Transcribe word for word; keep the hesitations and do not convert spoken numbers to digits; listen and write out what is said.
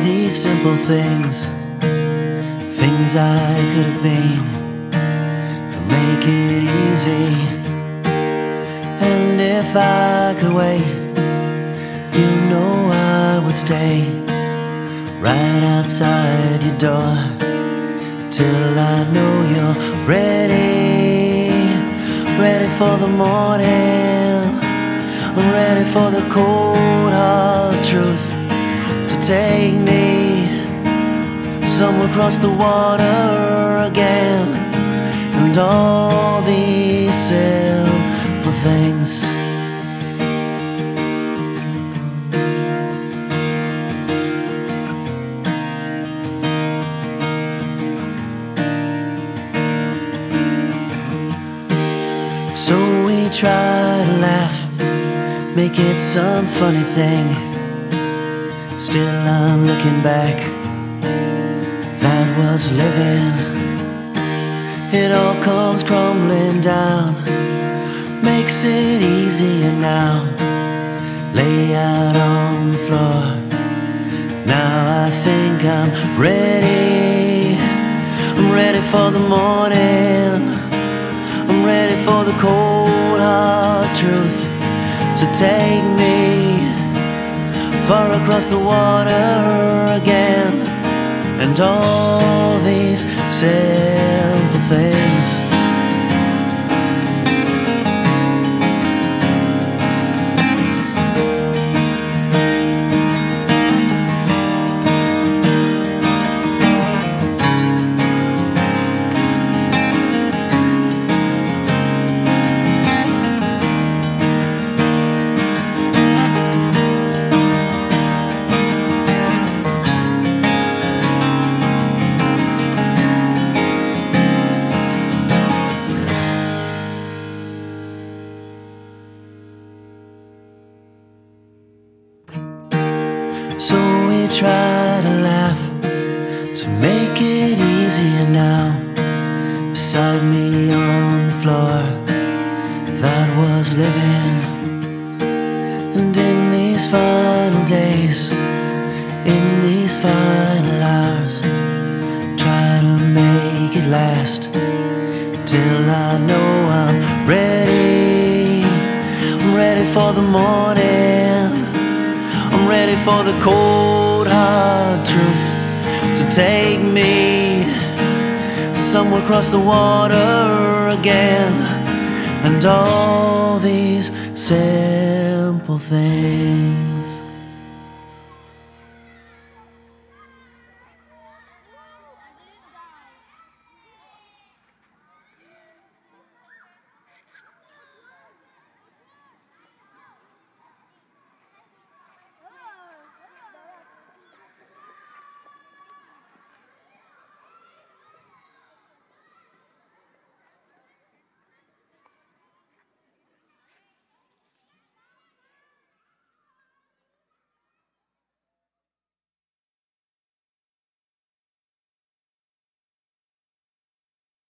these simple things, things I could have been, to make it easy. And if I could wait, you know I would stay right outside your door till I know you're ready, ready for the morning, ready for the cold hard truth to take me somewhere across the water again. And all these simple things, so we try to laugh, make it some funny thing. Still I'm looking back, that was living. It all comes crumbling down, makes it easier now. Lay out on the floor, now I think I'm ready. I'm ready for the morning, I'm ready for the cold hard truth to take me far across the water again. And all these simple things, so we try to laugh to make it easier now. Beside me on the floor, that was living. And in these final days, in these final hours, try to make it last till I know I'm ready. I'm ready for the morning, I'm ready for the cold hard truth to take me somewhere across the water again. And all these simple things.